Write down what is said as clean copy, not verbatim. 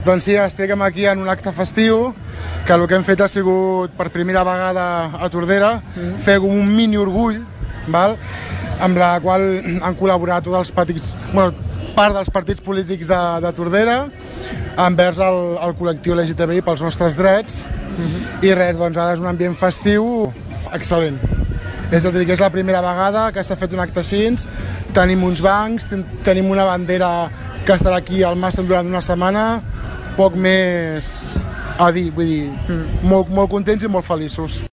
Doncs sí, estem aquí en un acte festiu, que el que hem fet ha sigut per primera vegada a Tordera, fer un mini orgull, amb la qual han col·laborat tots els partits, part dels partits polítics de Tordera envers el col·lectiu LGTBI pels nostres drets. I res, doncs ara és un ambient festiu excel·lent. És a dir, que és la primera vegada que s'ha fet un acte així. Tenim uns bancs, tenim una bandera que estarà aquí al màster durant una setmana, poc més a dir, vull dir, molt contents i molt feliços.